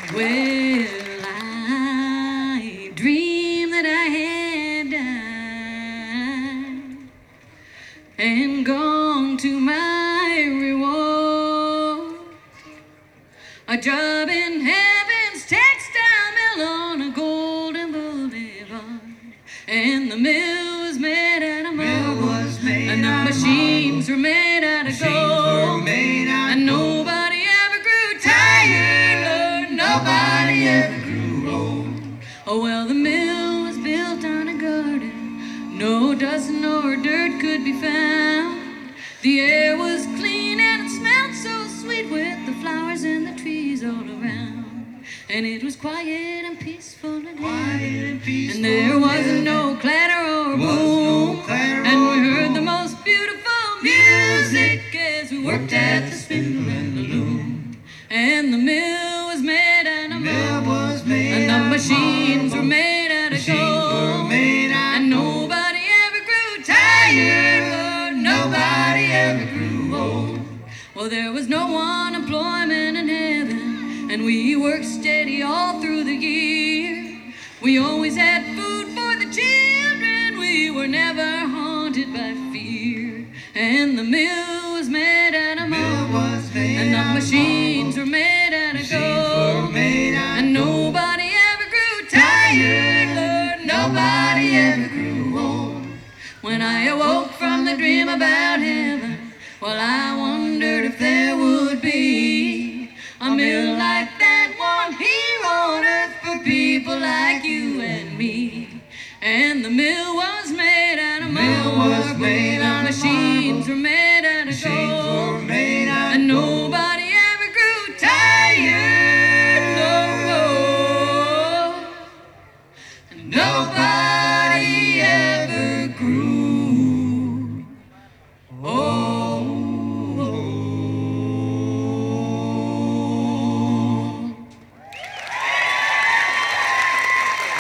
Well, I dreamed that I had died and gone to my reward. A job in heaven's textile mill on a golden boulevard. And the mill was made out of marble, and the machines were made out of gold. And nobody ever grew tired, Lord, nobody ever grew old. Oh, well, the mill was built on a garden, no dust nor dirt could be found. The air was clean and it smelled so sweet with the flowers and the trees all around. And it was quiet and peaceful and happy, and there wasn't no clatter or boom. And we heard the most beautiful music as we worked at the spindle and the loom. And the mill was made out of marble, and the machines were made out of gold. And nobody ever grew tired, Lord, nobody ever grew old. Well, there was no unemployment in heaven, and we worked steady all through the year. We always had food for the children, we were never haunted by fear. And the mill was made out of marble, and the machines were made out of gold. And nobody ever grew tired, Lord, nobody ever grew old. When I awoke from the dream about heaven, well, I wondered if there would be a mill like that one here on earth for people like you and me. And the mill was made out of marble, and the machines were made out of gold. And nobody ever grew tired, no, and nobody